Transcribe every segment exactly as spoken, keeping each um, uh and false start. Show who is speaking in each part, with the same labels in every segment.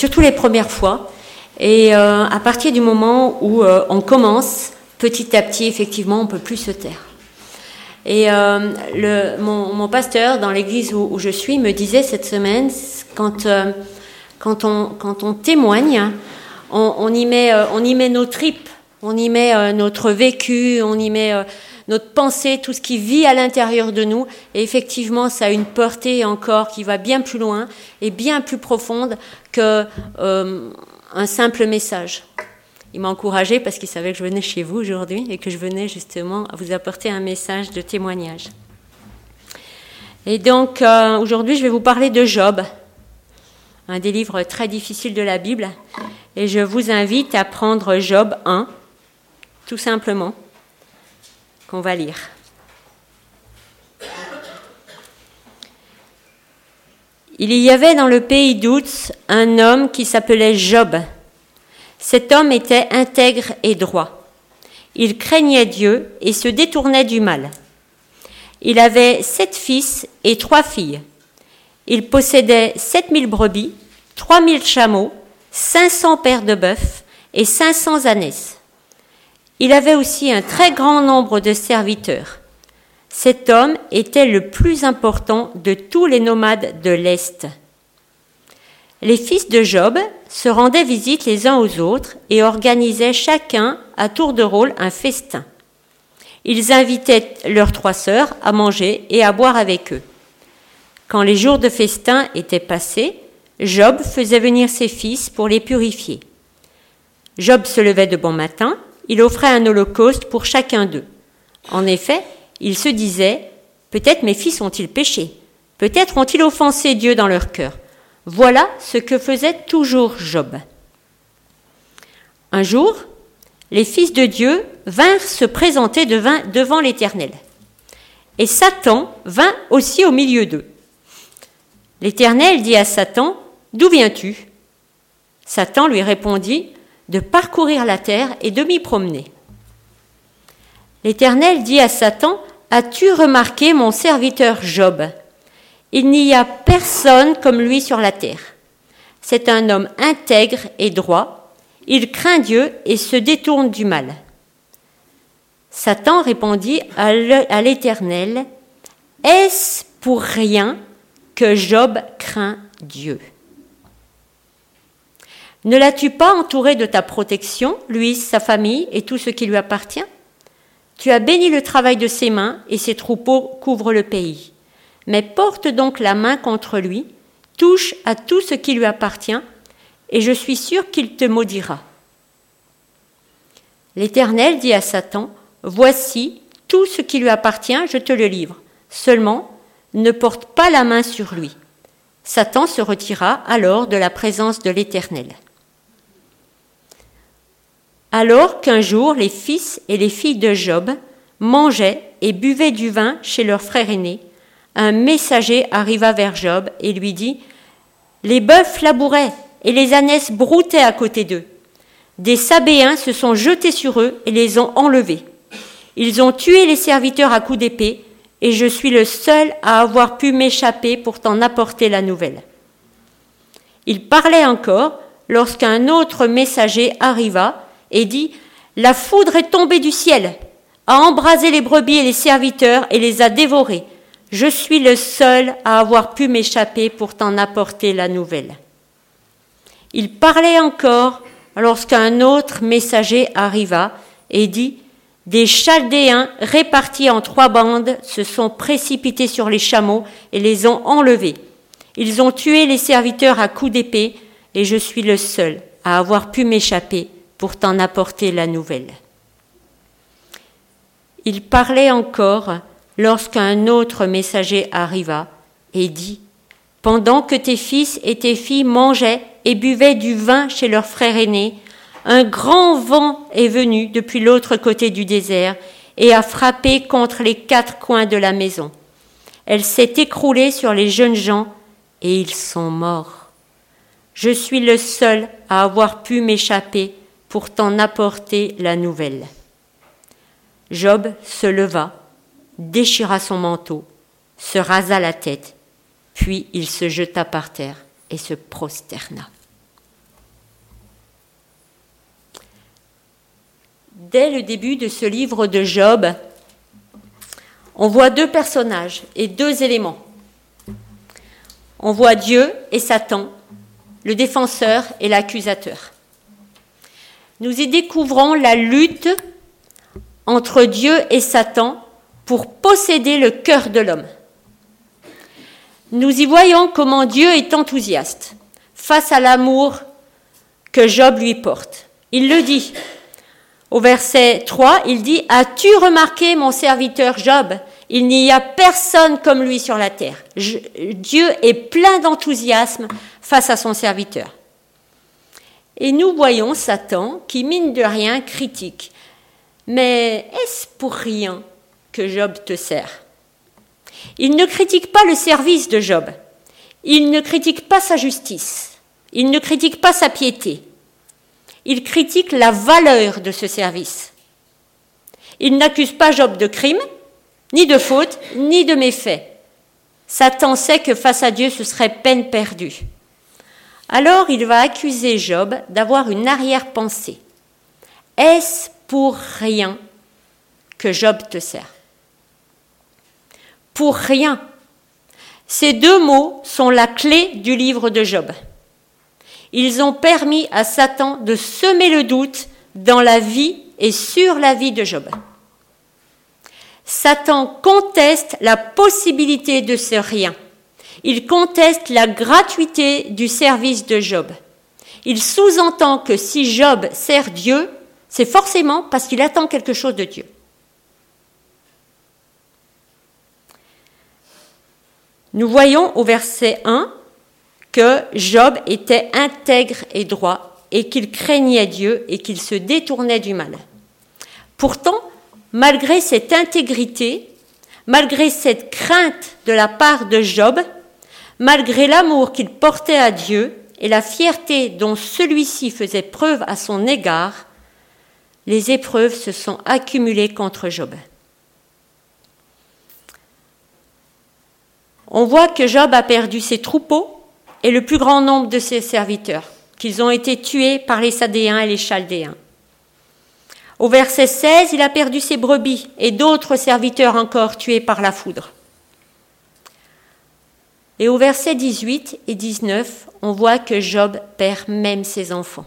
Speaker 1: surtout les premières fois. Et euh, à partir du moment où euh, on commence, petit à petit, effectivement, on ne peut plus se taire. Et euh, le, mon, mon pasteur, dans l'église où, où je suis, me disait cette semaine, quand, euh, quand, on, quand on témoigne, on, on, y met, euh, on y met nos tripes, on y met euh, notre vécu, on y met euh, notre pensée, tout ce qui vit à l'intérieur de nous. Et effectivement, ça a une portée encore qui va bien plus loin et bien plus profonde que euh, un simple message. Il m'a encouragée parce qu'il savait que je venais chez vous aujourd'hui et que je venais justement vous apporter un message de témoignage. Et donc, euh, aujourd'hui, je vais vous parler de Job, un des livres très difficiles de la Bible. Et je vous invite à prendre Job un, tout simplement, qu'on va lire. Il y avait dans le pays d'Ouz un homme qui s'appelait Job. Cet homme était intègre et droit. Il craignait Dieu et se détournait du mal. Il avait sept fils et trois filles. Il possédait sept mille brebis, trois mille chameaux, cinq cents paires de bœufs et cinq cents ânesses. Il avait aussi un très grand nombre de serviteurs. Cet homme était le plus important de tous les nomades de l'Est. Les fils de Job se rendaient visite les uns aux autres et organisaient chacun à tour de rôle un festin. Ils invitaient leurs trois sœurs à manger et à boire avec eux. Quand les jours de festin étaient passés, Job faisait venir ses fils pour les purifier. Job se levait de bon matin, il offrait un holocauste pour chacun d'eux. En effet, il se disait « Peut-être mes fils ont-ils péché, peut-être ont-ils offensé Dieu dans leur cœur. » Voilà ce que faisait toujours Job. Un jour, les fils de Dieu vinrent se présenter devant l'Éternel. Et Satan vint aussi au milieu d'eux. L'Éternel dit à Satan, « D'où viens-tu » Satan lui répondit, « De parcourir la terre et de m'y promener. » L'Éternel dit à Satan, « As-tu remarqué mon serviteur Job ? Il n'y a personne comme lui sur la terre. C'est un homme intègre et droit. Il craint Dieu et se détourne du mal. » Satan répondit à l'Éternel, « Est-ce pour rien que Job craint Dieu ? Ne l'as-tu pas entouré de ta protection, lui, sa famille et tout ce qui lui appartient ? Tu as béni le travail de ses mains et ses troupeaux couvrent le pays. Mais porte donc la main contre lui, touche à tout ce qui lui appartient, et je suis sûr qu'il te maudira. » L'Éternel dit à Satan, « Voici, tout ce qui lui appartient, je te le livre. Seulement, ne porte pas la main sur lui. » Satan se retira alors de la présence de l'Éternel. Alors qu'un jour, les fils et les filles de Job mangeaient et buvaient du vin chez leur frère aîné, un messager arriva vers Job et lui dit « Les bœufs labouraient et les ânesses broutaient à côté d'eux. Des Sabéens se sont jetés sur eux et les ont enlevés. Ils ont tué les serviteurs à coups d'épée et je suis le seul à avoir pu m'échapper pour t'en apporter la nouvelle. » Il parlait encore lorsqu'un autre messager arriva et dit « La foudre est tombée du ciel, a embrasé les brebis et les serviteurs et les a dévorés. Je suis le seul à avoir pu m'échapper pour t'en apporter la nouvelle. » Il parlait encore lorsqu'un autre messager arriva et dit « Des Chaldéens répartis en trois bandes se sont précipités sur les chameaux et les ont enlevés. Ils ont tué les serviteurs à coups d'épée et je suis le seul à avoir pu m'échapper pour t'en apporter la nouvelle. » Il parlait encore lorsqu'un autre messager arriva et dit « Pendant que tes fils et tes filles mangeaient et buvaient du vin chez leur frère aîné, un grand vent est venu depuis l'autre côté du désert et a frappé contre les quatre coins de la maison. Elle s'est écroulée sur les jeunes gens et ils sont morts. Je suis le seul à avoir pu m'échapper pour t'en apporter la nouvelle. » Job se leva, déchira son manteau, se rasa la tête, puis il se jeta par terre et se prosterna. dès le début de ce livre de Job, on voit deux personnages et deux éléments. On voit Dieu et Satan, le défenseur et l'accusateur. Nous y découvrons la lutte entre Dieu et Satan pour posséder le cœur de l'homme. Nous y voyons comment Dieu est enthousiaste face à l'amour que Job lui porte. Il le dit. Au verset trois, il dit « As-tu remarqué mon serviteur Job ? Il n'y a personne comme lui sur la terre. Je, Dieu est plein d'enthousiasme face à son serviteur. » Et nous voyons Satan qui, mine de rien, critique. « Mais est-ce pour rien que Job te sert ?» Il ne critique pas le service de Job. Il ne critique pas sa justice. Il ne critique pas sa piété. Il critique la valeur de ce service. Il n'accuse pas Job de crime, ni de faute, ni de méfait. Satan sait que face à Dieu, ce serait peine perdue. Alors il va accuser Job d'avoir une arrière-pensée. Est-ce pour rien que Job te sert ? Pour rien. Ces deux mots sont la clé du livre de Job. Ils ont permis à Satan de semer le doute dans la vie et sur la vie de Job. Satan conteste la possibilité de ce rien. Il conteste la gratuité du service de Job. Il sous-entend que si Job sert Dieu, c'est forcément parce qu'il attend quelque chose de Dieu. Nous voyons au verset un que Job était intègre et droit et qu'il craignait Dieu et qu'il se détournait du mal. Pourtant, malgré cette intégrité, malgré cette crainte de la part de Job, malgré l'amour qu'il portait à Dieu et la fierté dont celui-ci faisait preuve à son égard, les épreuves se sont accumulées contre Job. On voit que Job a perdu ses troupeaux et le plus grand nombre de ses serviteurs, qu'ils ont été tués par les Sadéens et les Chaldéens. Au verset seize, il a perdu ses brebis et d'autres serviteurs encore tués par la foudre. Et au verset dix-huit et dix-neuf, on voit que Job perd même ses enfants.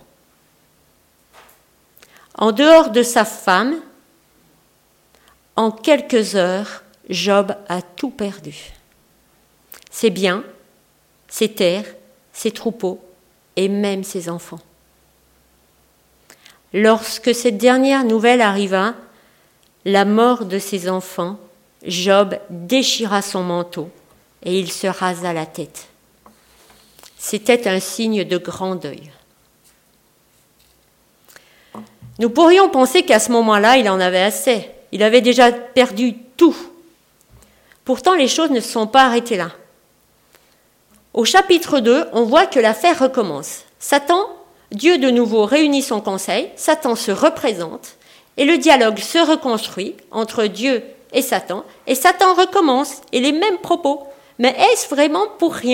Speaker 1: En dehors de sa femme, en quelques heures, Job a tout perdu. Ses biens, ses terres, ses troupeaux et même ses enfants. Lorsque cette dernière nouvelle arriva, la mort de ses enfants, Job déchira son manteau et il se rasa la tête. C'était un signe de grand deuil. Nous pourrions penser qu'à ce moment-là, il en avait assez. Il avait déjà perdu tout. Pourtant, les choses ne se sont pas arrêtées là. Au chapitre deux, on voit que l'affaire recommence. Satan, Dieu de nouveau réunit son conseil, Satan se représente et le dialogue se reconstruit entre Dieu et Satan et Satan recommence et les mêmes propos. Mais est-ce vraiment pour rien ?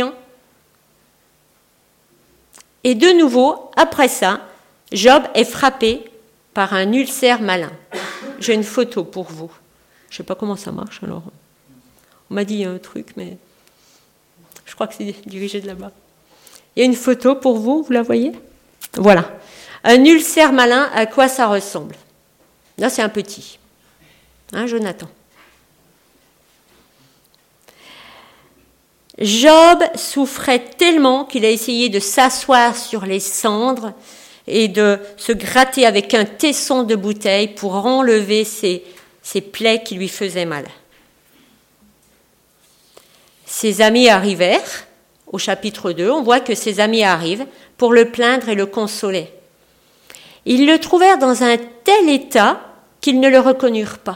Speaker 1: Et de nouveau, après ça, Job est frappé par un ulcère malin. J'ai une photo pour vous. Je ne sais pas comment ça marche alors. On m'a dit il y a un truc, mais je crois que c'est dirigé de là-bas. Il y a une photo pour vous, vous la voyez ? Voilà. Un ulcère malin, à quoi ça ressemble ? Là, c'est un petit. Hein, Jonathan ? Job souffrait tellement qu'il a essayé de s'asseoir sur les cendres et de se gratter avec un tesson de bouteille pour enlever ses, ses plaies qui lui faisaient mal. Ses amis arrivèrent, au chapitre deux, on voit que ses amis arrivent pour le plaindre et le consoler. Ils le trouvèrent dans un tel état qu'ils ne le reconnurent pas.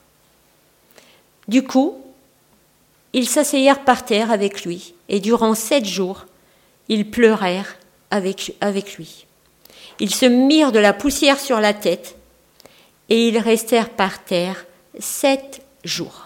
Speaker 1: Du coup, ils s'asseyèrent par terre avec lui et durant sept jours, ils pleurèrent avec, avec lui. Ils se mirent de la poussière sur la tête et ils restèrent par terre sept jours.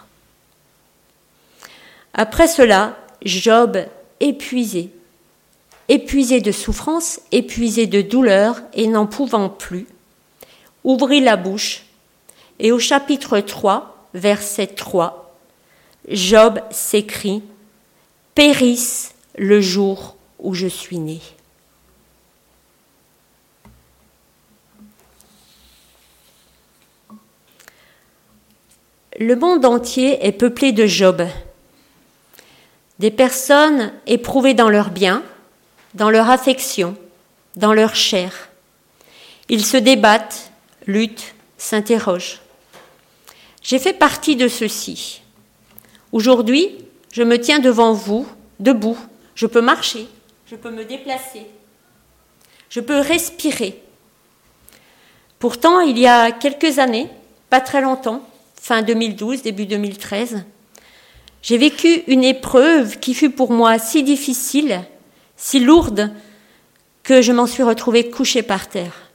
Speaker 1: Après cela, Job, épuisé, épuisé de souffrance, épuisé de douleur et n'en pouvant plus, ouvrit la bouche, et au chapitre trois, verset trois, Job s'écrie « Périsse le jour où je suis né ». Le monde entier est peuplé de Job, des personnes éprouvées dans leur bien, dans leur affection, dans leur chair. Ils se débattent, luttent, s'interrogent. J'ai fait partie de ceux-ci. Aujourd'hui, je me tiens devant vous, debout. Je peux marcher, je peux me déplacer, je peux respirer. Pourtant, il y a quelques années, pas très longtemps, fin deux mille douze, début deux mille treize, j'ai vécu une épreuve qui fut pour moi si difficile, si lourde, que je m'en suis retrouvée couchée par terre.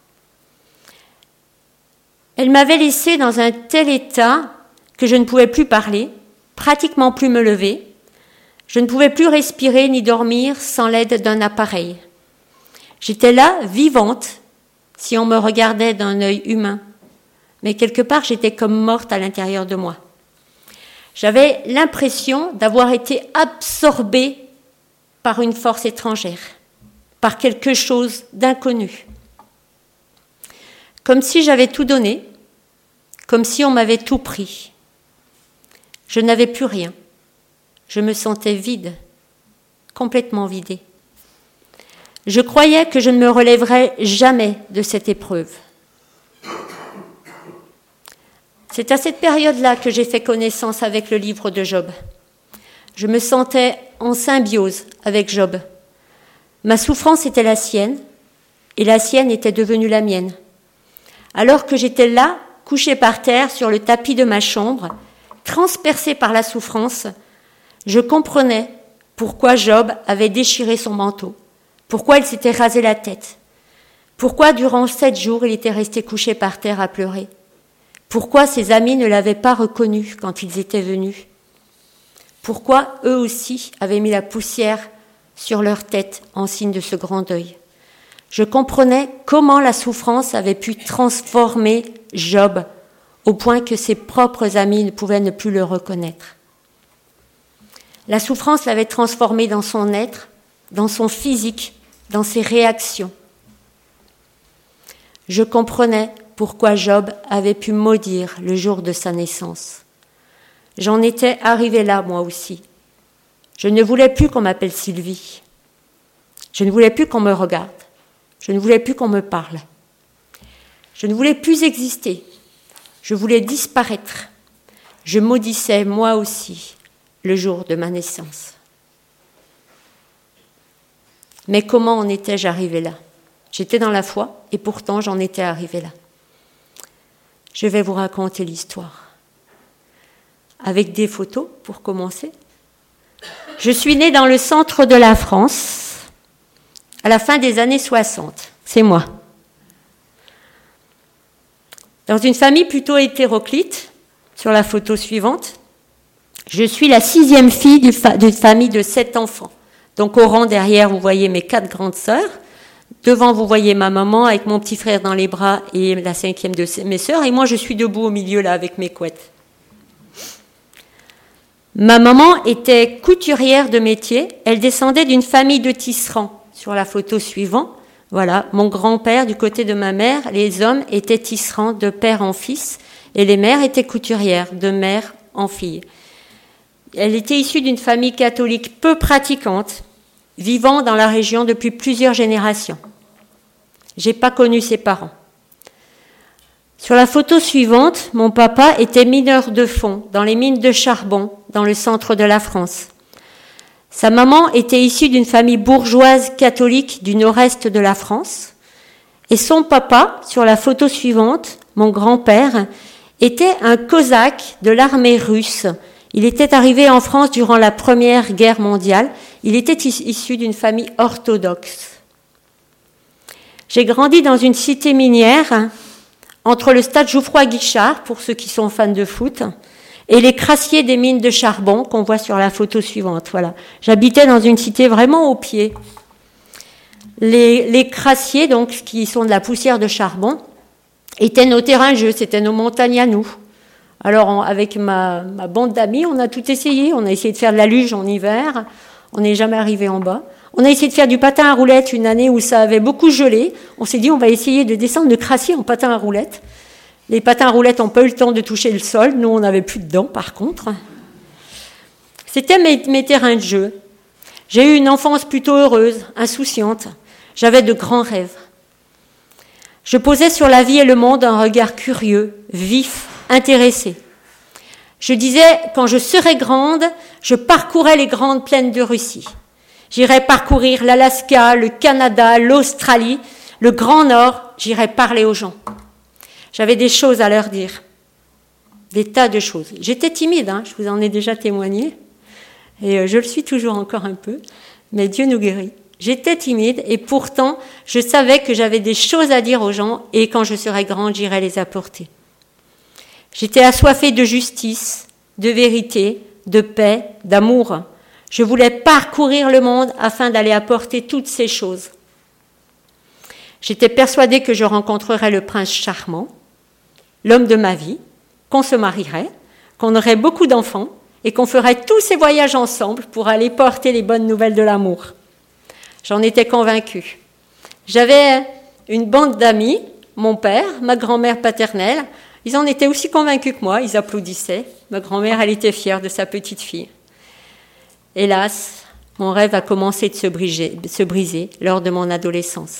Speaker 1: Elle m'avait laissée dans un tel état que je ne pouvais plus parler, pratiquement plus me lever. Je ne pouvais plus respirer ni dormir sans l'aide d'un appareil. J'étais là, vivante, si on me regardait d'un œil humain. Mais quelque part, j'étais comme morte à l'intérieur de moi. J'avais l'impression d'avoir été absorbée par une force étrangère, par quelque chose d'inconnu. Comme si j'avais tout donné, comme si on m'avait tout pris. Je n'avais plus rien. Je me sentais vide, complètement vidée. Je croyais que je ne me relèverais jamais de cette épreuve. C'est à cette période-là que j'ai fait connaissance avec le livre de Job. Je me sentais en symbiose avec Job. Ma souffrance était la sienne, et la sienne était devenue la mienne. Alors que j'étais là, couchée par terre sur le tapis de ma chambre, transpercée par la souffrance, je comprenais pourquoi Job avait déchiré son manteau, pourquoi il s'était rasé la tête, pourquoi durant sept jours il était resté couché par terre à pleurer, pourquoi ses amis ne l'avaient pas reconnu quand ils étaient venus, pourquoi eux aussi avaient mis la poussière sur leur tête en signe de ce grand deuil. Je comprenais comment la souffrance avait pu transformer Job au point que ses propres amis ne pouvaient ne plus le reconnaître. La souffrance l'avait transformé dans son être, dans son physique, dans ses réactions. Je comprenais pourquoi Job avait pu maudire le jour de sa naissance. J'en étais arrivée là, moi aussi. Je ne voulais plus qu'on m'appelle Sylvie. Je ne voulais plus qu'on me regarde. Je ne voulais plus qu'on me parle. Je ne voulais plus exister. Je voulais disparaître. Je maudissais, moi aussi, le jour de ma naissance. Mais comment en étais-je arrivée là ? J'étais dans la foi et pourtant j'en étais arrivée là. Je vais vous raconter l'histoire. Avec des photos, pour commencer. Je suis née dans le centre de la France, à la fin des années soixante. C'est moi. Dans une famille plutôt hétéroclite, sur la photo suivante, je suis la sixième fille d'une fa- famille de sept enfants. Donc au rang derrière, vous voyez mes quatre grandes sœurs. Devant, vous voyez ma maman avec mon petit frère dans les bras et la cinquième de mes sœurs. Et moi, je suis debout au milieu là avec mes couettes. Ma maman était couturière de métier. Elle descendait d'une famille de tisserands. Sur la photo suivante, voilà, mon grand-père du côté de ma mère, les hommes étaient tisserands de père en fils et les mères étaient couturières de mère en fille. Elle était issue d'une famille catholique peu pratiquante, vivant dans la région depuis plusieurs générations. J'ai pas connu ses parents. Sur la photo suivante, mon papa était mineur de fond dans les mines de charbon dans le centre de la France. Sa maman était issue d'une famille bourgeoise catholique du nord-est de la France. Et son papa, sur la photo suivante, mon grand-père, était un cosaque de l'armée russe. Il était arrivé en France durant la Première Guerre mondiale. Il était issu d'une famille orthodoxe. J'ai grandi dans une cité minière, entre le stade Geoffroy-Guichard, pour ceux qui sont fans de foot, et les crassiers des mines de charbon qu'on voit sur la photo suivante. Voilà. J'habitais dans une cité vraiment au pied. Les, les crassiers, donc, qui sont de la poussière de charbon, étaient nos terrains de jeu, c'était nos montagnes à nous. Alors, on, avec ma, ma bande d'amis, on a tout essayé. On a essayé de faire de la luge en hiver. On n'est jamais arrivé en bas. On a essayé de faire du patin à roulettes une année où ça avait beaucoup gelé. On s'est dit, on va essayer de descendre de Crassier en patin à roulettes. Les patins à roulettes n'ont pas eu le temps de toucher le sol. Nous, on n'avait plus de dents, par contre. C'était mes, mes terrains de jeu. J'ai eu une enfance plutôt heureuse, insouciante. J'avais de grands rêves. Je posais sur la vie et le monde un regard curieux, vif, intéressé. Je disais, quand je serai grande, je parcourrai les grandes plaines de Russie. J'irai parcourir l'Alaska, le Canada, l'Australie, le Grand Nord. J'irai parler aux gens. J'avais des choses à leur dire. Des tas de choses. J'étais timide, hein, je vous en ai déjà témoigné. Et je le suis toujours encore un peu. Mais Dieu nous guérit. J'étais timide et pourtant, je savais que j'avais des choses à dire aux gens et quand je serai grande, j'irai les apporter. J'étais assoiffée de justice, de vérité, de paix, d'amour. Je voulais parcourir le monde afin d'aller apporter toutes ces choses. J'étais persuadée que je rencontrerais le prince charmant, l'homme de ma vie, qu'on se marierait, qu'on aurait beaucoup d'enfants et qu'on ferait tous ces voyages ensemble pour aller porter les bonnes nouvelles de l'amour. J'en étais convaincue. J'avais une bande d'amis, mon père, ma grand-mère paternelle. Ils en étaient aussi convaincus que moi, ils applaudissaient. Ma grand-mère, elle était fière de sa petite fille. Hélas, mon rêve a commencé de se briser, se briser lors de mon adolescence.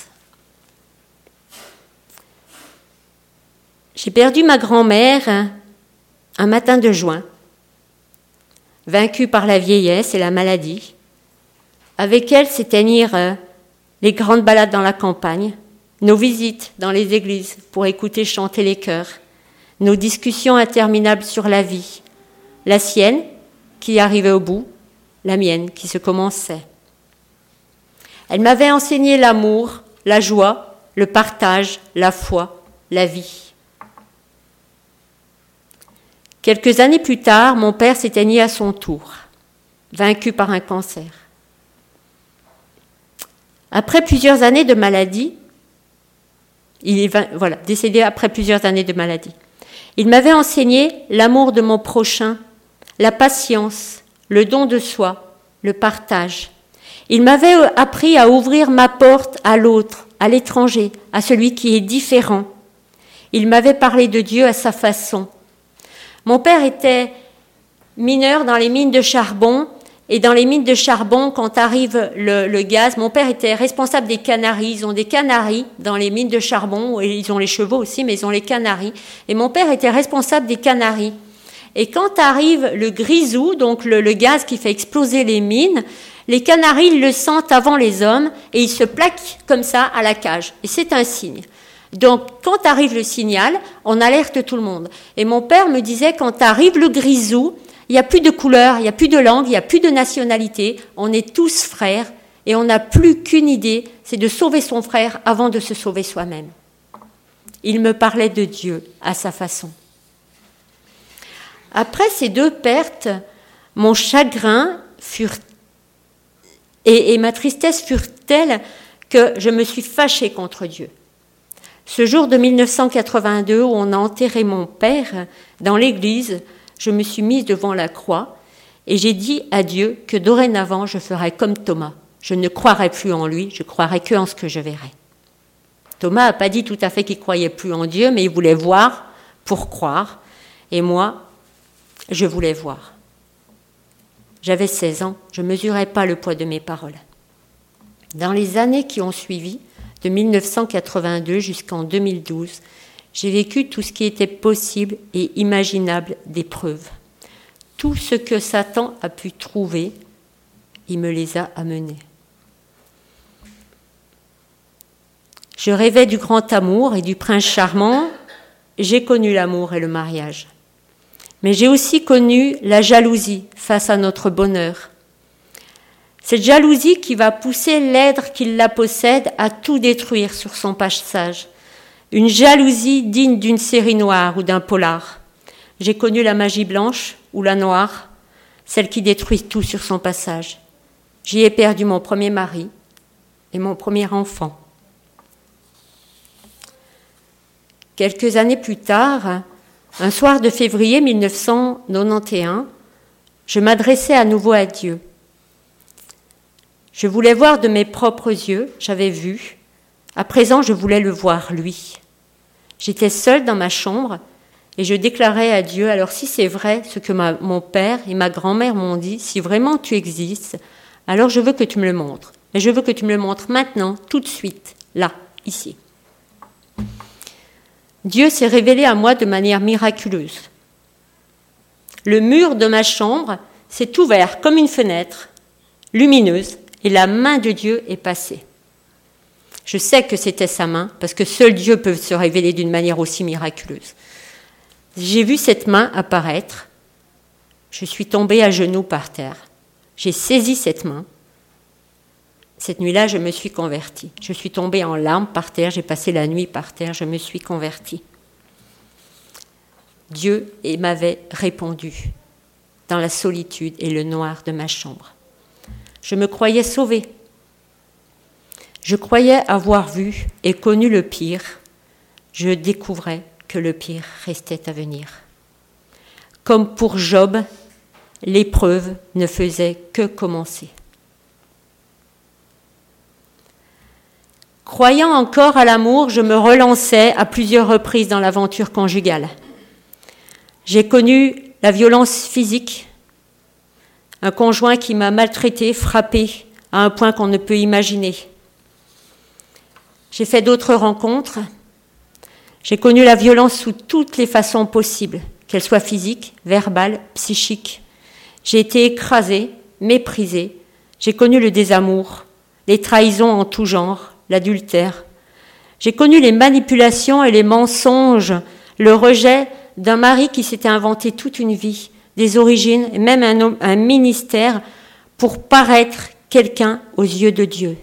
Speaker 1: J'ai perdu ma grand-mère un matin de juin, vaincue par la vieillesse et la maladie. Avec elle s'éteignirent les grandes balades dans la campagne, nos visites dans les églises pour écouter chanter les chœurs, nos discussions interminables sur la vie, la sienne qui arrivait au bout, la mienne qui se commençait. Elle m'avait enseigné l'amour, la joie, le partage, la foi, la vie. Quelques années plus tard, mon père s'éteignit à son tour, vaincu par un cancer. Après plusieurs années de maladie, il est voilà, décédé après plusieurs années de maladie. Il m'avait enseigné l'amour de mon prochain, la patience, le don de soi, le partage. Il m'avait appris à ouvrir ma porte à l'autre, à l'étranger, à celui qui est différent. Il m'avait parlé de Dieu à sa façon. Mon père était mineur dans les mines de charbon. Et dans les mines de charbon, quand arrive le, le gaz, mon père était responsable des canaris. Ils ont des canaris dans les mines de charbon. Et ils ont les chevaux aussi, mais ils ont les canaris. Et mon père était responsable des canaris. Et quand arrive le grisou, donc le, le gaz qui fait exploser les mines, les canaris ils le sentent avant les hommes et ils se plaquent comme ça à la cage. Et c'est un signe. Donc, quand arrive le signal, on alerte tout le monde. Et mon père me disait, quand arrive le grisou, il n'y a plus de couleur, il n'y a plus de langue, il n'y a plus de nationalité. On est tous frères et on n'a plus qu'une idée, c'est de sauver son frère avant de se sauver soi-même. Il me parlait de Dieu à sa façon. Après ces deux pertes, mon chagrin furent, et, et ma tristesse furent telles que je me suis fâchée contre Dieu. Ce jour de mille neuf cent quatre-vingt-deux, où on a enterré mon père dans l'église, je me suis mise devant la croix et j'ai dit à Dieu que dorénavant je ferai comme Thomas. Je ne croirai plus en lui, je croirai que en ce que je verrai. Thomas n'a pas dit tout à fait qu'il ne croyait plus en Dieu, mais il voulait voir pour croire. Et moi, je voulais voir. J'avais seize ans, je ne mesurais pas le poids de mes paroles. Dans les années qui ont suivi, de mille neuf cent quatre-vingt-deux jusqu'en deux mille douze, j'ai vécu tout ce qui était possible et imaginable d'épreuves. Tout ce que Satan a pu trouver, il me les a amenés. Je rêvais du grand amour et du prince charmant. J'ai connu l'amour et le mariage. Mais j'ai aussi connu la jalousie face à notre bonheur. Cette jalousie qui va pousser l'être qui la possède à tout détruire sur son passage. Une jalousie digne d'une série noire ou d'un polar. J'ai connu la magie blanche ou la noire, celle qui détruit tout sur son passage. J'y ai perdu mon premier mari et mon premier enfant. quelques années plus tard, un soir de février mille neuf cent quatre-vingt-onze, je m'adressais à nouveau à Dieu. Je voulais voir de mes propres yeux, j'avais vu. À présent, je voulais le voir, lui. J'étais seule dans ma chambre et je déclarais à Dieu, alors si c'est vrai ce que ma, mon père et ma grand-mère m'ont dit, si vraiment tu existes, alors je veux que tu me le montres. Mais je veux que tu me le montres maintenant, tout de suite, là, ici. Dieu s'est révélé à moi de manière miraculeuse. Le mur de ma chambre s'est ouvert comme une fenêtre, lumineuse, et la main de Dieu est passée. Je sais que c'était sa main, parce que seul Dieu peut se révéler d'une manière aussi miraculeuse. J'ai vu cette main apparaître, je suis tombée à genoux par terre. J'ai saisi cette main. Cette nuit-là, je me suis convertie. Je suis tombée en larmes par terre, j'ai passé la nuit par terre, je me suis convertie. Dieu m'avait répondu dans la solitude et le noir de ma chambre. Je me croyais sauvée. Je croyais avoir vu et connu le pire. Je découvrais que le pire restait à venir. Comme pour Job, l'épreuve ne faisait que commencer. Croyant encore à l'amour, je me relançais à plusieurs reprises dans l'aventure conjugale. J'ai connu la violence physique, un conjoint qui m'a maltraitée, frappée, à un point qu'on ne peut imaginer. J'ai fait d'autres rencontres. J'ai connu la violence sous toutes les façons possibles, qu'elle soit physique, verbale, psychique. J'ai été écrasée, méprisée. J'ai connu le désamour, les trahisons en tout genre, l'adultère. J'ai connu les manipulations et les mensonges, le rejet d'un mari qui s'était inventé toute une vie, des origines et même un, un ministère pour paraître quelqu'un aux yeux de Dieu.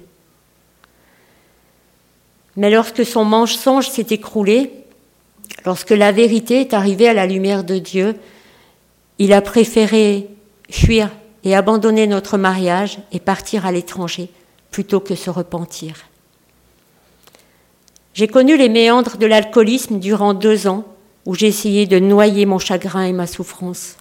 Speaker 1: Mais lorsque son mensonge s'est écroulé, lorsque la vérité est arrivée à la lumière de Dieu, il a préféré fuir et abandonner notre mariage et partir à l'étranger plutôt que se repentir. J'ai connu les méandres de l'alcoolisme durant deux ans où j'ai essayé de noyer mon chagrin et ma souffrance.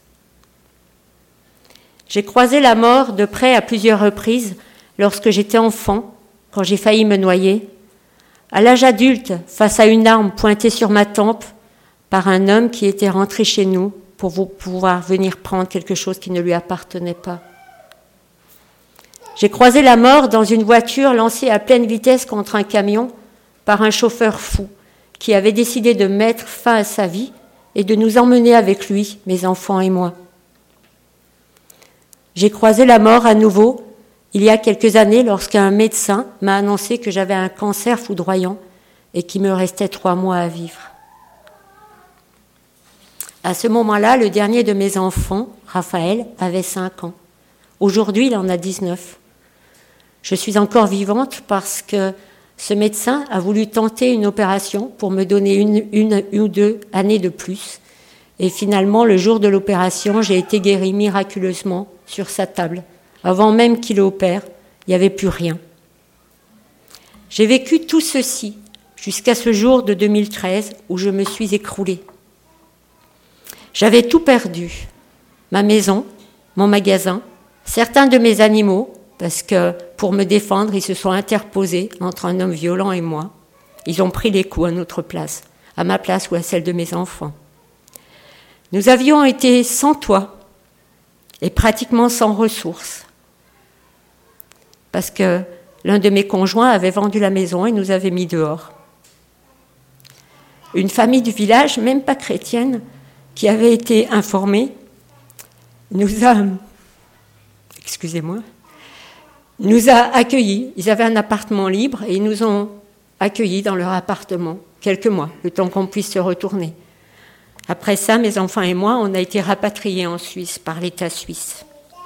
Speaker 1: J'ai croisé la mort de près à plusieurs reprises lorsque j'étais enfant, quand j'ai failli me noyer. À l'âge adulte, face à une arme pointée sur ma tempe par un homme qui était rentré chez nous pour pouvoir venir prendre quelque chose qui ne lui appartenait pas. J'ai croisé la mort dans une voiture lancée à pleine vitesse contre un camion par un chauffeur fou qui avait décidé de mettre fin à sa vie et de nous emmener avec lui, mes enfants et moi. J'ai croisé la mort à nouveau il y a quelques années lorsqu'un médecin m'a annoncé que j'avais un cancer foudroyant et qu'il me restait trois mois à vivre. À ce moment-là, le dernier de mes enfants, Raphaël, avait cinq ans. Aujourd'hui, il en a dix-neuf. Je suis encore vivante parce que ce médecin a voulu tenter une opération pour me donner une, une, une ou deux années de plus. Et finalement, le jour de l'opération, j'ai été guérie miraculeusement sur sa table. Avant même qu'il opère, il n'y avait plus rien. J'ai vécu tout ceci jusqu'à ce jour de deux mille treize où je me suis écroulée. J'avais tout perdu. Ma maison, mon magasin, certains de mes animaux, parce que pour me défendre, ils se sont interposés entre un homme violent et moi. Ils ont pris les coups à notre place, à ma place ou à celle de mes enfants. Nous avions été sans toit et pratiquement sans ressources, parce que l'un de mes conjoints avait vendu la maison et nous avait mis dehors. Une famille du village, même pas chrétienne, qui avait été informée, nous a, excusez-moi, nous a accueillis. Ils avaient un appartement libre et ils nous ont accueillis dans leur appartement quelques mois, le temps qu'on puisse se retourner. Après ça, mes enfants et moi, on a été rapatriés en Suisse par l'État suisse.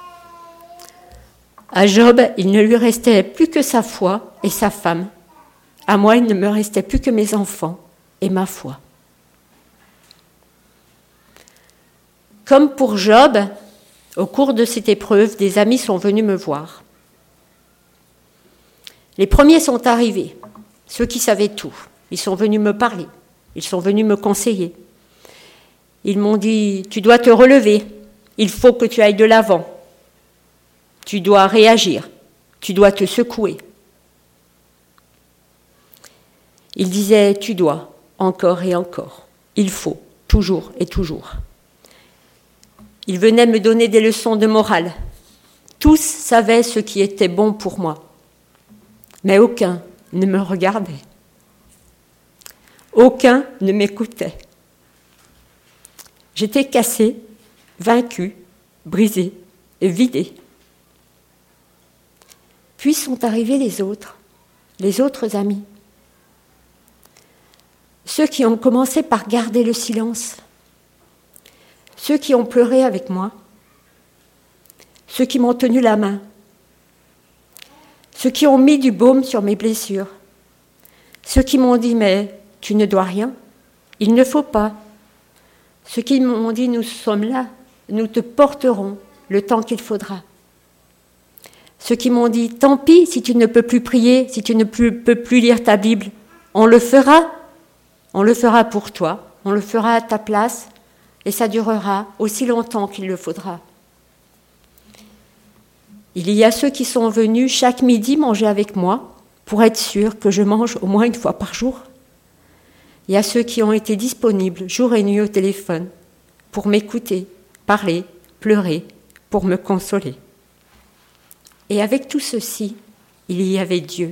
Speaker 1: À Job, il ne lui restait plus que sa foi et sa femme. À moi, il ne me restait plus que mes enfants et ma foi. Comme pour Job, au cours de cette épreuve, des amis sont venus me voir. Les premiers sont arrivés, ceux qui savaient tout. Ils sont venus me parler. Ils sont venus me conseiller. Ils m'ont dit, tu dois te relever, il faut que tu ailles de l'avant. Tu dois réagir, tu dois te secouer. Ils disaient, tu dois, encore et encore, il faut, toujours et toujours. Ils venaient me donner des leçons de morale. Tous savaient ce qui était bon pour moi, mais aucun ne me regardait. Aucun ne m'écoutait. J'étais cassée, vaincue, brisée et vidée. Puis sont arrivés les autres, les autres amis. Ceux qui ont commencé par garder le silence, ceux qui ont pleuré avec moi, ceux qui m'ont tenu la main, ceux qui ont mis du baume sur mes blessures, ceux qui m'ont dit « mais tu ne dois rien, il ne faut pas », ceux qui m'ont dit « nous sommes là, nous te porterons le temps qu'il faudra », ceux qui m'ont dit « tant pis si tu ne peux plus prier, si tu ne peux plus lire ta Bible, on le fera, on le fera pour toi, on le fera à ta place et ça durera aussi longtemps qu'il le faudra ». Il y a ceux qui sont venus chaque midi manger avec moi pour être sûrs que je mange au moins une fois par jour. Il y a ceux qui ont été disponibles jour et nuit au téléphone pour m'écouter, parler, pleurer, pour me consoler. Et avec tout ceci, il y avait Dieu.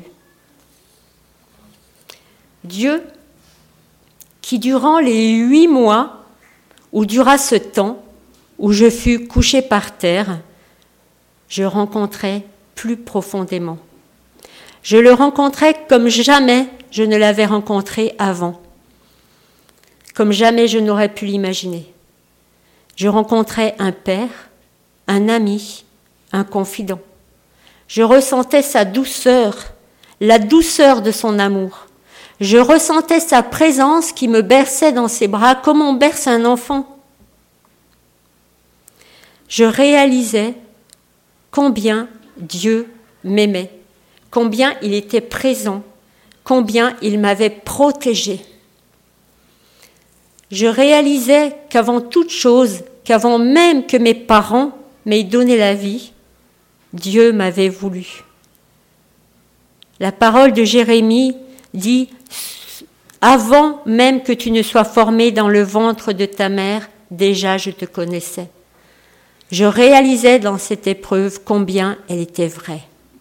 Speaker 1: Dieu qui, durant les huit mois où dura ce temps, où je fus couchée par terre, je rencontrais plus profondément. Je le rencontrais comme jamais je ne l'avais rencontré avant, comme jamais je n'aurais pu l'imaginer. Je rencontrais un père, un ami, un confident. Je ressentais sa douceur, la douceur de son amour. Je ressentais sa présence qui me berçait dans ses bras comme on berce un enfant. Je réalisais combien Dieu m'aimait, combien il était présent, combien il m'avait protégée. Je réalisais qu'avant toute chose, qu'avant même que mes parents m'aient donné la vie, Dieu m'avait voulu. La parole de Jérémie dit « Avant même que tu ne sois formé dans le ventre de ta mère, déjà je te connaissais. » Je réalisais dans cette épreuve combien elle était vraie.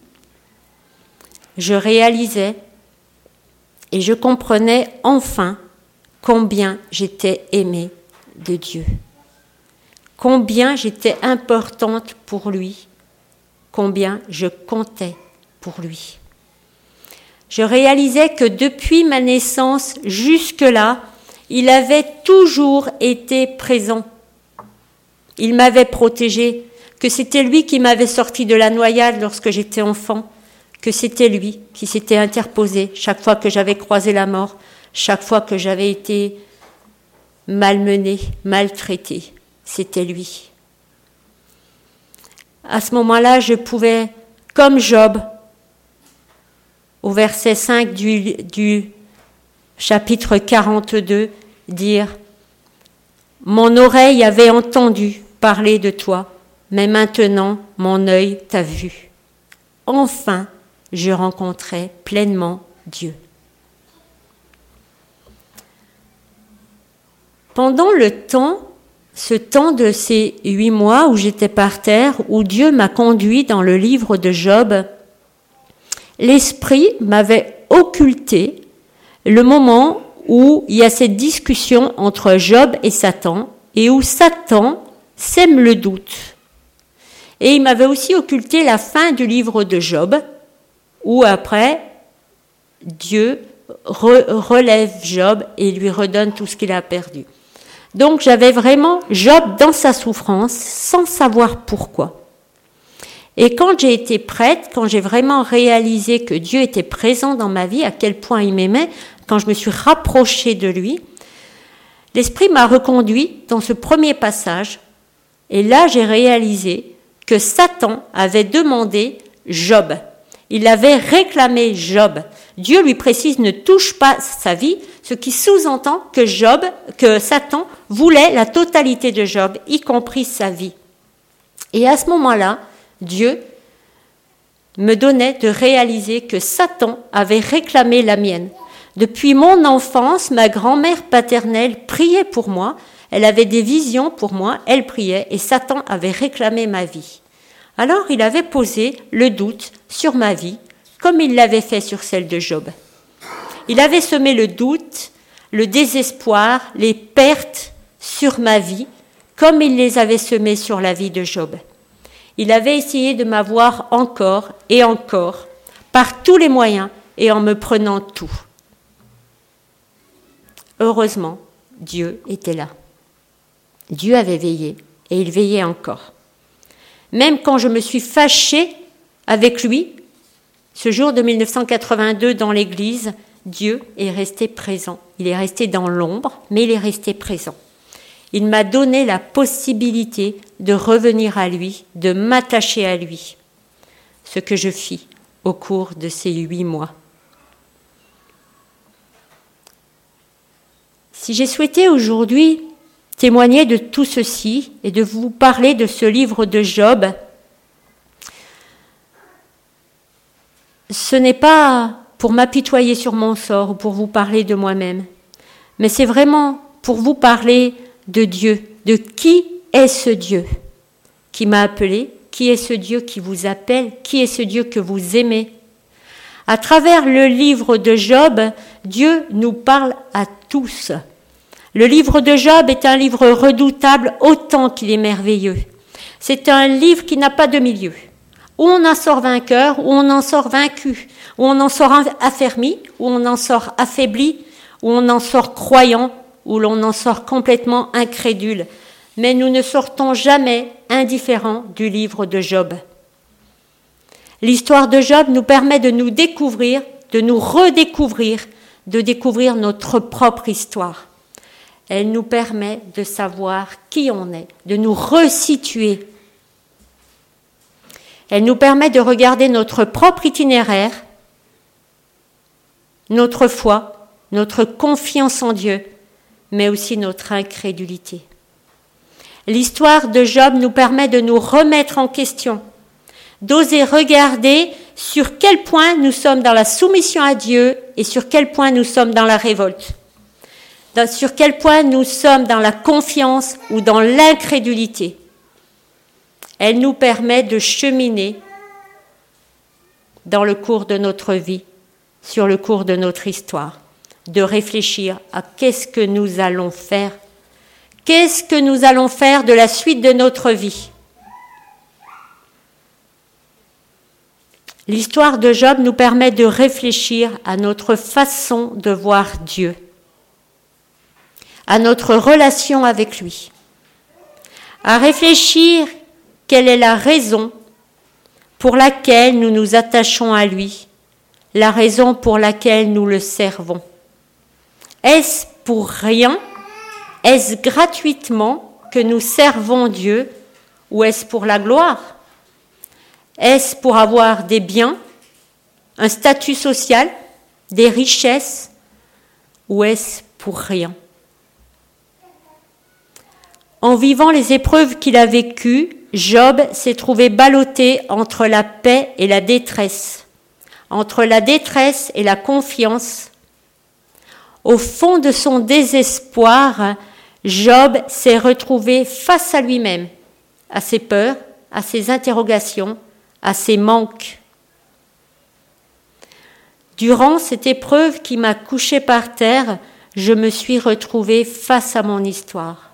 Speaker 1: Je réalisais et je comprenais enfin combien j'étais aimée de Dieu, combien j'étais importante pour lui, combien je comptais pour lui. Je réalisais que depuis ma naissance jusque-là, il avait toujours été présent. Il m'avait protégée, que c'était lui qui m'avait sorti de la noyade lorsque j'étais enfant, que c'était lui qui s'était interposé chaque fois que j'avais croisé la mort, chaque fois que j'avais été malmenée, maltraitée. C'était lui. À ce moment-là, je pouvais, comme Job, au verset cinq du, du chapitre quarante-deux, dire « Mon oreille avait entendu parler de toi, mais maintenant mon œil t'a vu. Enfin, je rencontrai pleinement Dieu. » Pendant le temps, ce temps de ces huit mois où j'étais par terre, où Dieu m'a conduit dans le livre de Job, l'Esprit m'avait occulté le moment où il y a cette discussion entre Job et Satan, et où Satan sème le doute. Et il m'avait aussi occulté la fin du livre de Job, où après, Dieu re- relève Job et lui redonne tout ce qu'il a perdu. Donc j'avais vraiment Job dans sa souffrance, sans savoir pourquoi. Et quand j'ai été prête, quand j'ai vraiment réalisé que Dieu était présent dans ma vie, à quel point il m'aimait, quand je me suis rapprochée de lui, l'Esprit m'a reconduit dans ce premier passage. Et là, j'ai réalisé que Satan avait demandé Job. Il avait réclamé Job. Dieu lui précise ne touche pas sa vie, ce qui sous-entend que Job, que Satan voulait la totalité de Job, y compris sa vie. Et à ce moment-là, Dieu me donnait de réaliser que Satan avait réclamé la mienne. Depuis mon enfance, ma grand-mère paternelle priait pour moi, elle avait des visions pour moi, elle priait et Satan avait réclamé ma vie. Alors il avait posé le doute sur ma vie, comme il l'avait fait sur celle de Job. Il avait semé le doute, le désespoir, les pertes sur ma vie, comme il les avait semées sur la vie de Job. Il avait essayé de m'avoir encore et encore, par tous les moyens et en me prenant tout. Heureusement, Dieu était là. Dieu avait veillé et il veillait encore. Même quand je me suis fâchée avec lui, ce jour de mille neuf cent quatre-vingt-deux dans l'église, Dieu est resté présent. Il est resté dans l'ombre, mais il est resté présent. Il m'a donné la possibilité de revenir à lui, de m'attacher à lui, ce que je fis au cours de ces huit mois. Si j'ai souhaité aujourd'hui témoigner de tout ceci et de vous parler de ce livre de Job, ce n'est pas pour m'apitoyer sur mon sort ou pour vous parler de moi-même, mais c'est vraiment pour vous parler de Dieu, de qui est ce Dieu qui m'a appelé, qui est ce Dieu qui vous appelle, qui est ce Dieu que vous aimez. À travers le livre de Job, Dieu nous parle à tous. Le livre de Job est un livre redoutable autant qu'il est merveilleux. C'est un livre qui n'a pas de milieu. Où on en sort vainqueur, où on en sort vaincu, où on en sort affermi, où on en sort affaibli, où on en sort croyant, où l'on en sort complètement incrédule. Mais nous ne sortons jamais indifférents du livre de Job. L'histoire de Job nous permet de nous découvrir, de nous redécouvrir, de découvrir notre propre histoire. Elle nous permet de savoir qui on est, de nous resituer. Elle nous permet de regarder notre propre itinéraire, notre foi, notre confiance en Dieu, mais aussi notre incrédulité. L'histoire de Job nous permet de nous remettre en question, d'oser regarder sur quel point nous sommes dans la soumission à Dieu et sur quel point nous sommes dans la révolte. Sur quel point nous sommes dans la confiance ou dans l'incrédulité. Elle nous permet de cheminer dans le cours de notre vie, sur le cours de notre histoire, de réfléchir à qu'est-ce que nous allons faire, qu'est-ce que nous allons faire de la suite de notre vie. L'histoire de Job nous permet de réfléchir à notre façon de voir Dieu, à notre relation avec lui, à réfléchir quelle est la raison pour laquelle nous nous attachons à lui, la raison pour laquelle nous le servons. Est-ce pour rien? Est-ce gratuitement que nous servons Dieu ou est-ce pour la gloire? Est-ce pour avoir des biens, un statut social, des richesses ou est-ce pour rien? En vivant les épreuves qu'il a vécues, Job s'est trouvé ballotté entre la paix et la détresse, entre la détresse et la confiance. Au fond de son désespoir, Job s'est retrouvé face à lui-même, à ses peurs, à ses interrogations, à ses manques. Durant cette épreuve qui m'a couché par terre, je me suis retrouvé face à mon histoire.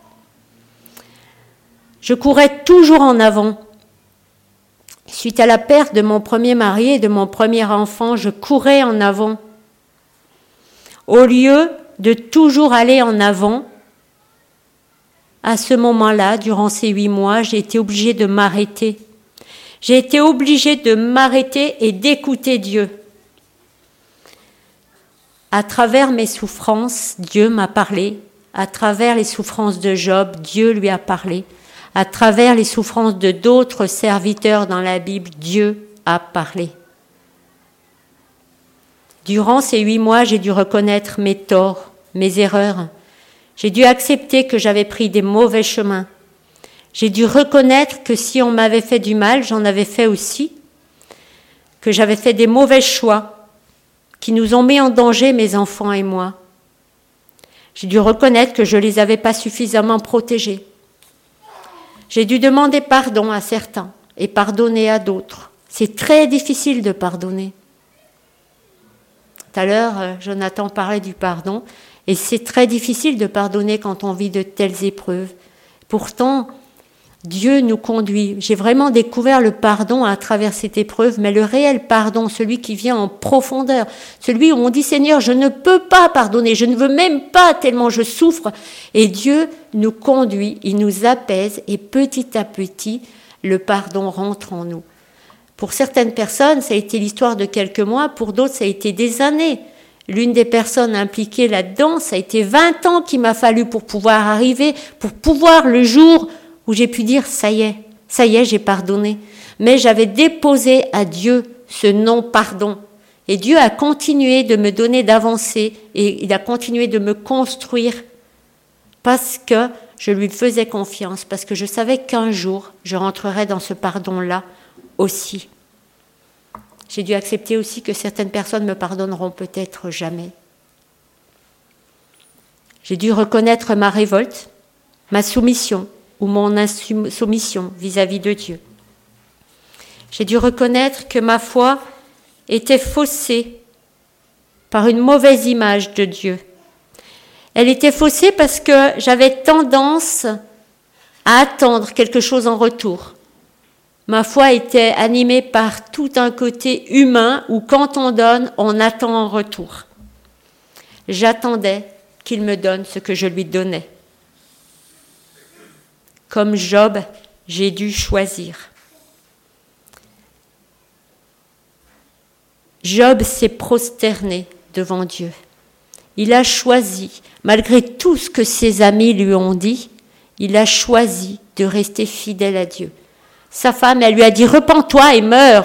Speaker 1: Je courais toujours en avant. Suite à la perte de mon premier mari et de mon premier enfant, je courais en avant. Au lieu de toujours aller en avant, à ce moment-là, durant ces huit mois, j'ai été obligée de m'arrêter. J'ai été obligée de m'arrêter et d'écouter Dieu. À travers mes souffrances, Dieu m'a parlé. À travers les souffrances de Job, Dieu lui a parlé. À travers les souffrances de d'autres serviteurs dans la Bible, Dieu a parlé. Durant ces huit mois, j'ai dû reconnaître mes torts, mes erreurs. J'ai dû accepter que j'avais pris des mauvais chemins. J'ai dû reconnaître que si on m'avait fait du mal, j'en avais fait aussi, que j'avais fait des mauvais choix qui nous ont mis en danger, mes enfants et moi. J'ai dû reconnaître que je ne les avais pas suffisamment protégés. J'ai dû demander pardon à certains et pardonner à d'autres. C'est très difficile de pardonner. Tout à l'heure, Jonathan parlait du pardon, et c'est très difficile de pardonner quand on vit de telles épreuves. Pourtant, Dieu nous conduit. J'ai vraiment découvert le pardon à travers cette épreuve, mais le réel pardon, celui qui vient en profondeur, celui où on dit « Seigneur, je ne peux pas pardonner, je ne veux même pas tellement je souffre ». Et Dieu nous conduit, il nous apaise, et petit à petit, le pardon rentre en nous. Pour certaines personnes, ça a été l'histoire de quelques mois, pour d'autres, ça a été des années. L'une des personnes impliquées là-dedans, ça a été vingt ans qu'il m'a fallu pour pouvoir arriver, pour pouvoir le jour où j'ai pu dire « ça y est, ça y est, j'ai pardonné ». Mais j'avais déposé à Dieu ce non-pardon. Et Dieu a continué de me donner d'avancer et il a continué de me construire parce que je lui faisais confiance, parce que je savais qu'un jour, je rentrerais dans ce pardon-là aussi. J'ai dû accepter aussi que certaines personnes me pardonneront peut-être jamais. J'ai dû reconnaître ma révolte, ma soumission ou mon insoumission vis-à-vis de Dieu. J'ai dû reconnaître que ma foi était faussée par une mauvaise image de Dieu. Elle était faussée parce que j'avais tendance à attendre quelque chose en retour. Ma foi était animée par tout un côté humain où quand on donne, on attend en retour. J'attendais qu'il me donne ce que je lui donnais. Comme Job, j'ai dû choisir. Job s'est prosterné devant Dieu. Il a choisi, malgré tout ce que ses amis lui ont dit, il a choisi de rester fidèle à Dieu. Sa femme, elle lui a dit « Repens-toi et meurs ».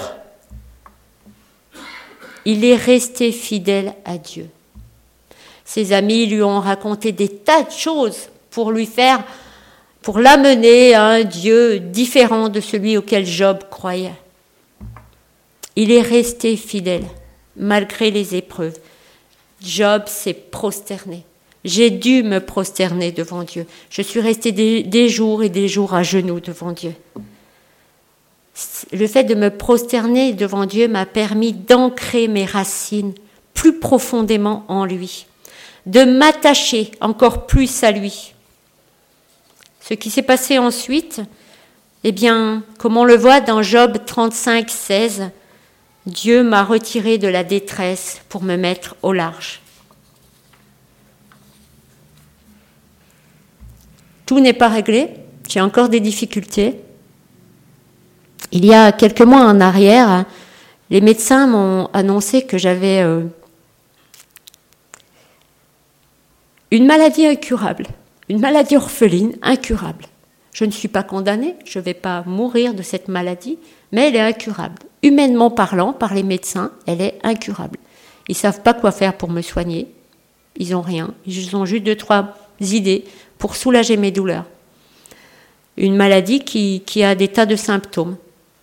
Speaker 1: Il est resté fidèle à Dieu. Ses amis lui ont raconté des tas de choses pour lui faire, pour l'amener à un Dieu différent de celui auquel Job croyait. Il est resté fidèle, malgré les épreuves. Job s'est prosterné. J'ai dû me prosterner devant Dieu. Je suis restée des, des jours et des jours à genoux devant Dieu. Le fait de me prosterner devant Dieu m'a permis d'ancrer mes racines plus profondément en lui, de m'attacher encore plus à lui. Ce qui s'est passé ensuite, eh bien, comme on le voit dans Job trente-cinq, seize, Dieu m'a retiré de la détresse pour me mettre au large. Tout n'est pas réglé, j'ai encore des difficultés. Il y a quelques mois en arrière, les médecins m'ont annoncé que j'avais euh, une maladie incurable, une maladie orpheline incurable. Je ne suis pas condamnée, je ne vais pas mourir de cette maladie, mais elle est incurable. Humainement parlant, par les médecins, elle est incurable. Ils ne savent pas quoi faire pour me soigner, ils n'ont rien, ils ont juste deux, trois idées pour soulager mes douleurs. Une maladie qui, qui a des tas de symptômes.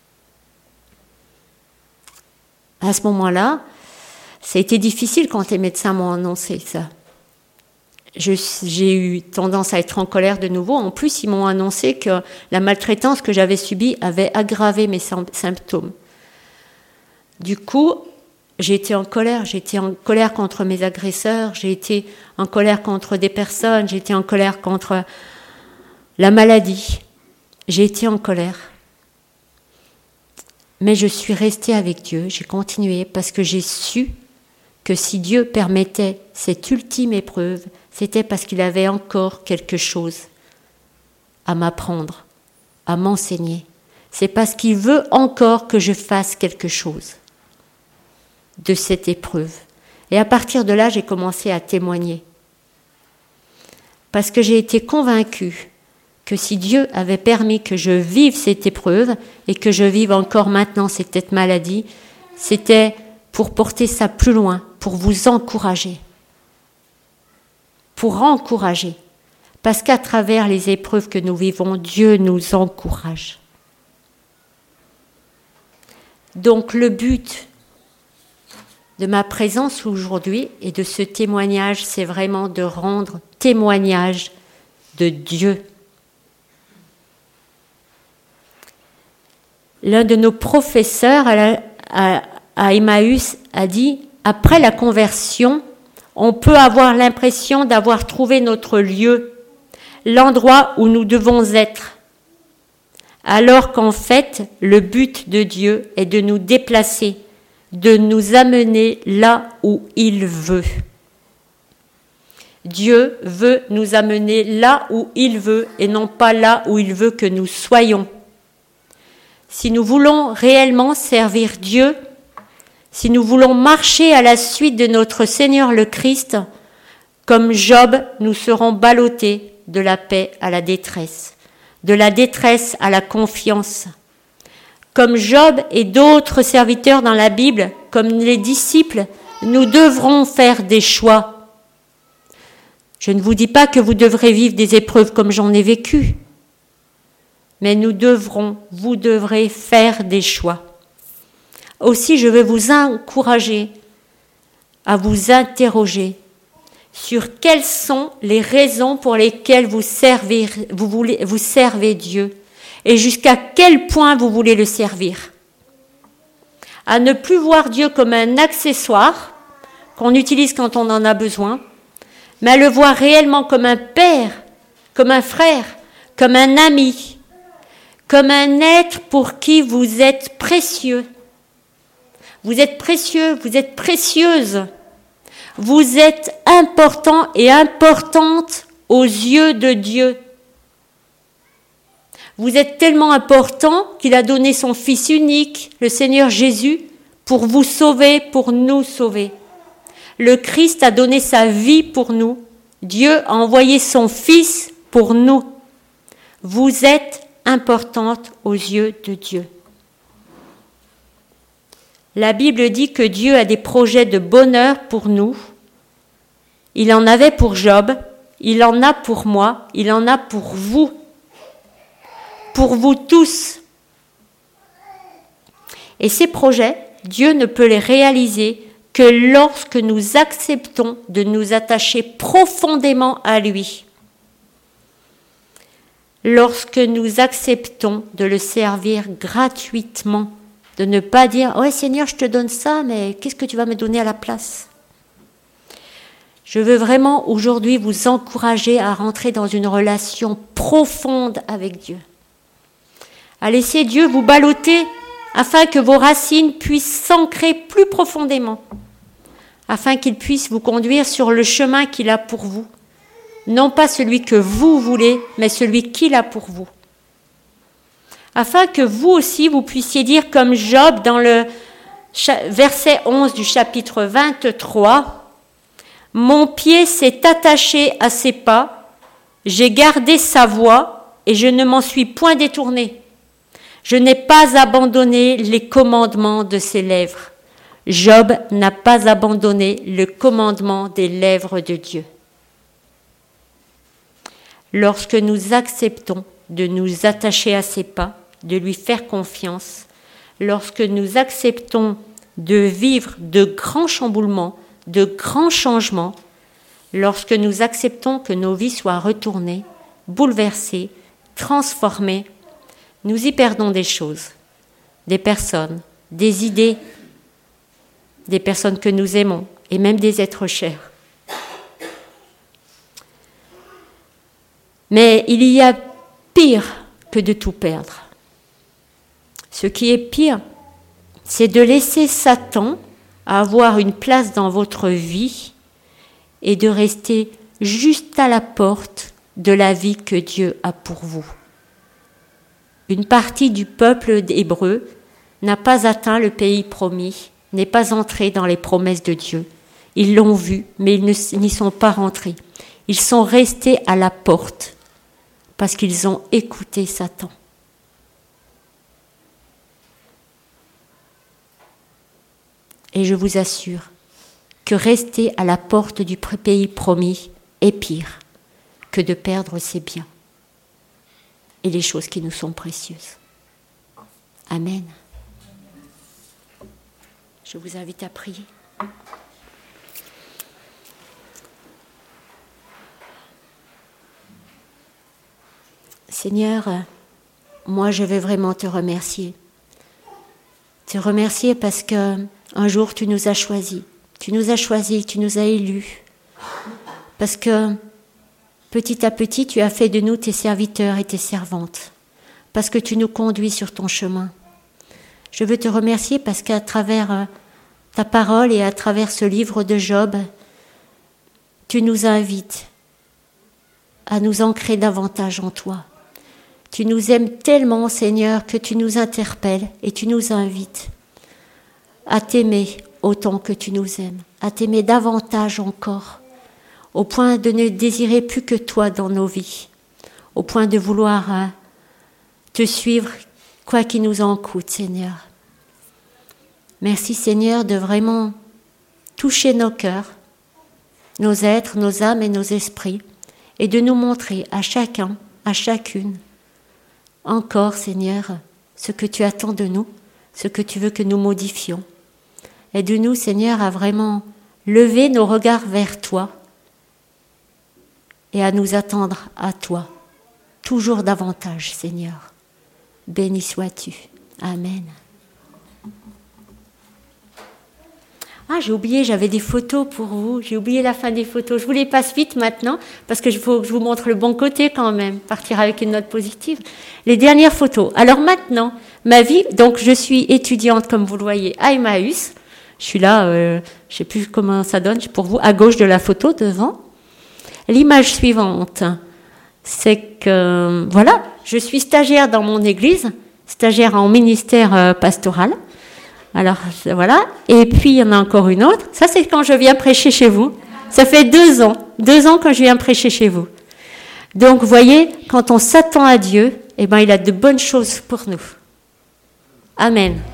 Speaker 1: À ce moment-là, ça a été difficile quand les médecins m'ont annoncé ça. Je, j'ai eu tendance à être en colère de nouveau. En plus, ils m'ont annoncé que la maltraitance que j'avais subie avait aggravé mes symptômes. Du coup, j'ai été en colère. J'ai été en colère contre mes agresseurs. J'ai été en colère contre des personnes. J'ai été en colère contre la maladie. J'ai été en colère. Mais je suis restée avec Dieu. J'ai continué parce que j'ai su que si Dieu permettait cette ultime épreuve, c'était parce qu'il avait encore quelque chose à m'apprendre, à m'enseigner. C'est parce qu'il veut encore que je fasse quelque chose de cette épreuve. Et à partir de là, j'ai commencé à témoigner. Parce que j'ai été convaincue que si Dieu avait permis que je vive cette épreuve et que je vive encore maintenant cette maladie, c'était pour porter ça plus loin, pour vous encourager. Pour encourager. Parce qu'à travers les épreuves que nous vivons, Dieu nous encourage. Donc le but de ma présence aujourd'hui et de ce témoignage, c'est vraiment de rendre témoignage de Dieu. L'un de nos professeurs à, la, à, à Emmaüs a dit « Après la conversion, on peut avoir l'impression d'avoir trouvé notre lieu, l'endroit où nous devons être, alors qu'en fait, le but de Dieu est de nous déplacer, de nous amener là où il veut. Dieu veut nous amener là où il veut et non pas là où il veut que nous soyons. Si nous voulons réellement servir Dieu, si nous voulons marcher à la suite de notre Seigneur le Christ, comme Job, nous serons ballottés de la paix à la détresse, de la détresse à la confiance. Comme Job et d'autres serviteurs dans la Bible, comme les disciples, nous devrons faire des choix. Je ne vous dis pas que vous devrez vivre des épreuves comme j'en ai vécu, mais nous devrons, vous devrez faire des choix. Aussi, je veux vous encourager à vous interroger sur quelles sont les raisons pour lesquelles vous servez, vous voulez, vous servez Dieu et jusqu'à quel point vous voulez le servir. À ne plus voir Dieu comme un accessoire qu'on utilise quand on en a besoin, mais à le voir réellement comme un père, comme un frère, comme un ami, comme un être pour qui vous êtes précieux. Vous êtes précieux, vous êtes précieuse. Vous êtes important et importante aux yeux de Dieu. Vous êtes tellement important qu'il a donné son Fils unique, le Seigneur Jésus, pour vous sauver, pour nous sauver. Le Christ a donné sa vie pour nous. Dieu a envoyé son Fils pour nous. Vous êtes importante aux yeux de Dieu. La Bible dit que Dieu a des projets de bonheur pour nous. Il en avait pour Job, il en a pour moi, il en a pour vous, pour vous tous. Et ces projets, Dieu ne peut les réaliser que lorsque nous acceptons de nous attacher profondément à lui. Lorsque nous acceptons de le servir gratuitement, de ne pas dire « Ouais Seigneur, je te donne ça, mais qu'est-ce que tu vas me donner à la place ?» Je veux vraiment aujourd'hui vous encourager à rentrer dans une relation profonde avec Dieu. À laisser Dieu vous balloter afin que vos racines puissent s'ancrer plus profondément, afin qu'il puisse vous conduire sur le chemin qu'il a pour vous. Non pas celui que vous voulez, mais celui qu'il a pour vous. Afin que vous aussi, vous puissiez dire comme Job dans le verset onze du chapitre vingt-trois, « Mon pied s'est attaché à ses pas, j'ai gardé sa voie et je ne m'en suis point détourné. Je n'ai pas abandonné les commandements de ses lèvres. » Job n'a pas abandonné le commandement des lèvres de Dieu. Lorsque nous acceptons de nous attacher à ses pas, de lui faire confiance, lorsque nous acceptons de vivre de grands chamboulements, de grands changements, lorsque nous acceptons que nos vies soient retournées, bouleversées, transformées, nous y perdons des choses, des personnes, des idées, des personnes que nous aimons et même des êtres chers. Mais il y a pire que de tout perdre. Ce qui est pire, c'est de laisser Satan avoir une place dans votre vie et de rester juste à la porte de la vie que Dieu a pour vous. Une partie du peuple hébreu n'a pas atteint le pays promis, n'est pas entré dans les promesses de Dieu. Ils l'ont vu, mais ils n'y sont pas rentrés. Ils sont restés à la porte parce qu'ils ont écouté Satan. Et je vous assure que rester à la porte du pays promis est pire que de perdre ses biens et les choses qui nous sont précieuses. Amen. Je vous invite à prier. Seigneur, moi je veux vraiment te remercier. Te remercier parce que un jour tu nous as choisis. Tu nous as choisis, tu nous as élus. Parce que petit à petit tu as fait de nous tes serviteurs et tes servantes. Parce que tu nous conduis sur ton chemin. Je veux te remercier parce qu'à travers ta parole et à travers ce livre de Job, tu nous invites à nous ancrer davantage en toi. Tu nous aimes tellement, Seigneur, que tu nous interpelles et tu nous invites à t'aimer autant que tu nous aimes, à t'aimer davantage encore, au point de ne désirer plus que toi dans nos vies, au point de vouloir euh, te suivre, quoi qu'il nous en coûte, Seigneur. Merci, Seigneur, de vraiment toucher nos cœurs, nos êtres, nos âmes et nos esprits, et de nous montrer à chacun, à chacune, encore, Seigneur, ce que tu attends de nous, ce que tu veux que nous modifions. Aide-nous, Seigneur, à vraiment lever nos regards vers toi et à nous attendre à toi, toujours davantage, Seigneur. Béni sois-tu. Amen. Ah, j'ai oublié, j'avais des photos pour vous. J'ai oublié la fin des photos. Je vous les passe vite maintenant, parce que je faut que je vous montre le bon côté quand même, partir avec une note positive. Les dernières photos. Alors maintenant, ma vie, donc je suis étudiante, comme vous le voyez, à Emmaüs. Je suis là, euh, je ne sais plus comment ça donne pour vous, à gauche de la photo, devant. L'image suivante, c'est que, voilà, je suis stagiaire dans mon église, stagiaire en ministère euh, pastoral. Alors, voilà. Et puis, il y en a encore une autre. Ça, c'est quand je viens prêcher chez vous. Ça fait deux ans. Deux ans que je viens prêcher chez vous. Donc, vous voyez, quand on s'attend à Dieu, eh ben, il a de bonnes choses pour nous. Amen.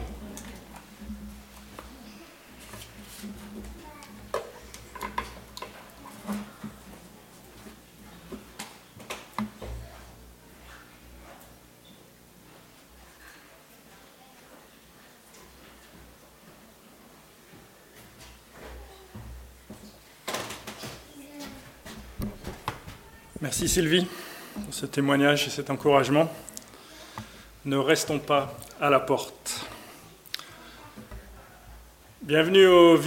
Speaker 2: Merci Sylvie pour ce témoignage et cet encouragement. Ne restons pas à la porte. Bienvenue au